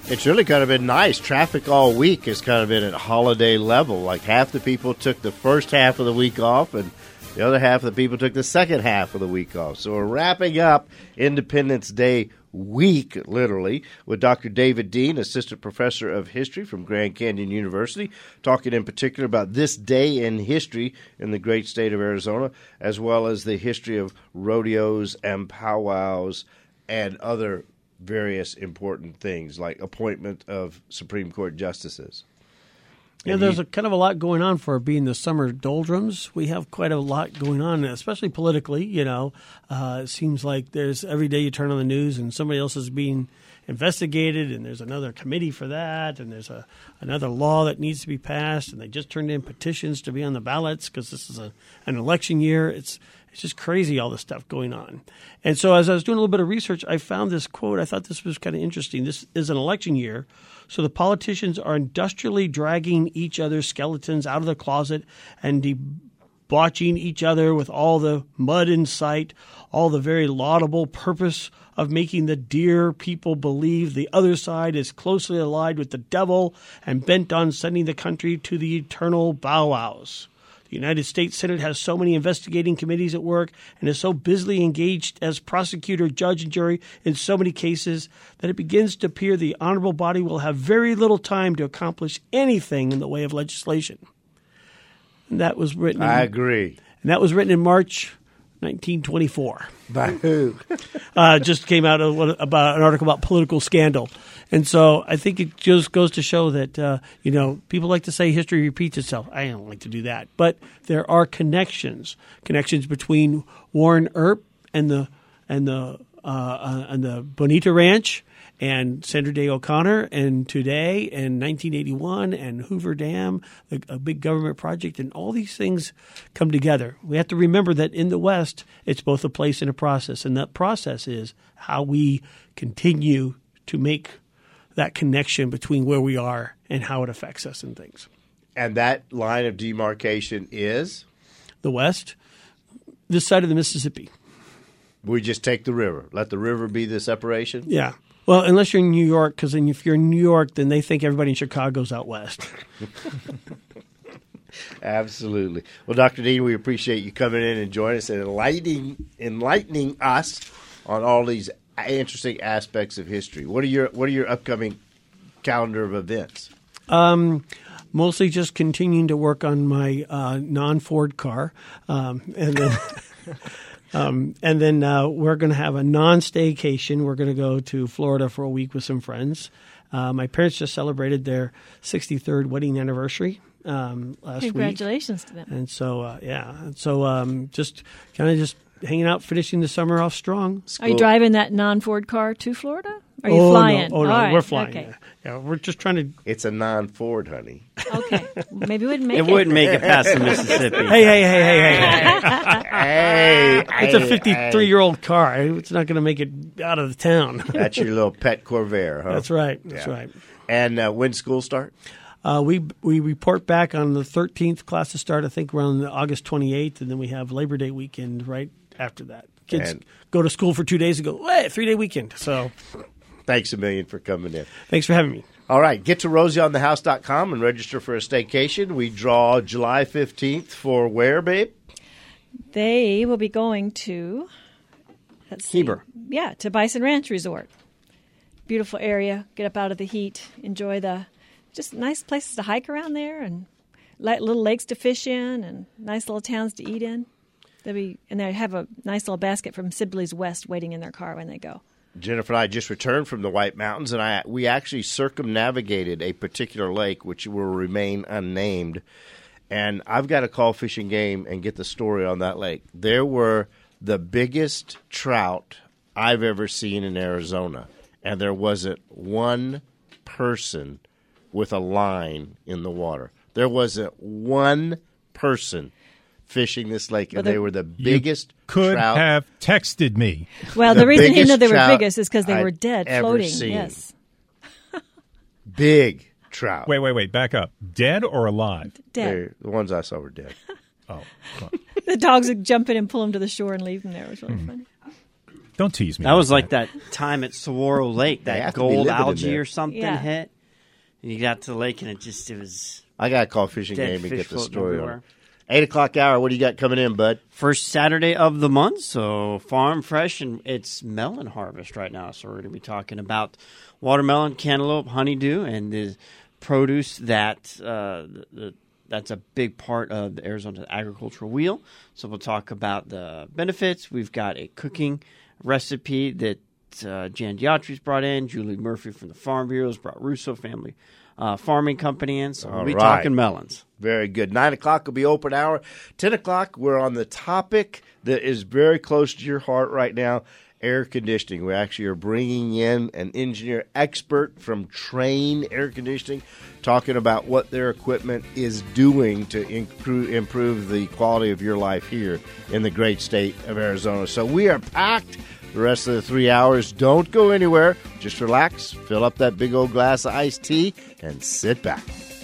It's really kind of been nice. Traffic all week has kind of been at holiday level. Like half the people took the first half of the week off, and the other half of the people took the second half of the week off. So we're wrapping up Independence Day week, literally, with Dr. David Dean, Assistant Professor of History from Grand Canyon University, talking in particular about this day in history in the great state of Arizona, as well as the history of rodeos and powwows and other various important things like appointment of Supreme Court justices. Yeah, there's a kind of a lot going on for being the summer doldrums. We have quite a lot going on, especially politically. It seems like there's every day you turn on the news and somebody else is being investigated, and there's another committee for that, and there's another law that needs to be passed, and they just turned in petitions to be on the ballots because this is an election year. It's just crazy, all this stuff going on. And so as I was doing a little bit of research, I found this quote. I thought this was kind of interesting. This is an election year, so the politicians are industrially dragging each other's skeletons out of the closet and debauching each other with all the mud in sight, all the very laudable purpose of making the dear people believe the other side is closely allied with the devil and bent on sending the country to the eternal bow wows. The United States Senate has so many investigating committees at work and is so busily engaged as prosecutor, judge, and jury in so many cases that it begins to appear the honorable body will have very little time to accomplish anything in the way of legislation. And that was written. I agree. And that was written in March 1924. By who? Just came out about an article about political scandal. And so I think it just goes to show that, people like to say history repeats itself. I don't like to do that. But there are connections between Warren Earp and the Bonita Ranch and Sandra Day O'Connor and today and 1981 and Hoover Dam, a big government project, and all these things come together. We have to remember that in the West, it's both a place and a process, and that process is how we continue to make that connection between where we are and how it affects us and things. And that line of demarcation is? The West, this side of the Mississippi. We just take the river. Let the river be the separation? Yeah. Well, unless you're in New York, because if you're in New York, then they think everybody in Chicago's out west. Absolutely. Well, Dr. Dean, we appreciate you coming in and joining us and enlightening us on all these interesting aspects of history. What are your upcoming calendar of events? Mostly just continuing to work on my non-Ford car, and then. And then we're going to have a non-staycation. We're going to go to Florida for a week with some friends. My parents just celebrated their 63rd wedding anniversary last week. Congratulations to them. And so, just kind of just hanging out, finishing the summer off strong. Are you driving that non-Ford car to Florida? Are you flying? No. Oh, no, right. we're flying. Okay. Yeah, we're just trying to. It's a non-Ford, honey. Okay. Maybe we wouldn't make it. It wouldn't make it past the Mississippi. Hey. It's a 53-year-old car. It's not going to make it out of the town. That's your little pet Corvair, huh? That's right. That's right. And when school start? We report back on the 13th. Classes start, I think, around August 28th, and then we have Labor Day weekend right after that. Kids go to school for 2 days and go, hey, 3-day weekend. So, thanks a million for coming in. Thanks for having me. All right, get to rosieonthehouse.com and register for a staycation. We draw July 15th for where, babe? They will be going to Heber. Yeah, to Bison Ranch Resort. Beautiful area. Get up out of the heat. Enjoy just nice places to hike around there and little lakes to fish in and nice little towns to eat in. They have a nice little basket from Sibley's West waiting in their car when they go. Jennifer and I just returned from the White Mountains, and we actually circumnavigated a particular lake, which will remain unnamed. And I've got to call Fish and Game and get the story on that lake. There were the biggest trout I've ever seen in Arizona, and there wasn't one person with a line in the water. There wasn't one person fishing this lake, and they were the biggest could trout have texted me. Well, the reason he knew they were biggest is because they were dead, floating. Seen. Yes. Big trout. Wait, back up. Dead or alive? Dead. The ones I saw were dead. Oh, the dogs would jump in and pull them to the shore and leave them there. It was really funny. Don't tease me. That was like that time at Saguaro Lake, They have that to be gold living in algae there. or something Yeah. hit. And you got to the lake, and it was I got to call Fishing dead Game and fish get the floating story on everywhere. it. 8 o'clock hour, what do you got coming in, bud? First Saturday of the month, so farm fresh, and it's melon harvest right now. So we're going to be talking about watermelon, cantaloupe, honeydew, and the produce that that's a big part of the Arizona Agricultural Wheel. So we'll talk about the benefits. We've got a cooking recipe that Jan Diatri's brought in. Julie Murphy from the Farm Bureau's brought Russo Family Farming Company in. So we'll be All right. talking melons. Very good. 9 o'clock will be open hour. 10 o'clock, we're on the topic that is very close to your heart right now, air conditioning. We actually are bringing in an engineer expert from Train Air Conditioning, talking about what their equipment is doing to improve the quality of your life here in the great state of Arizona. So we are packed the rest of the 3 hours. Don't go anywhere. Just relax, fill up that big old glass of iced tea, and sit back.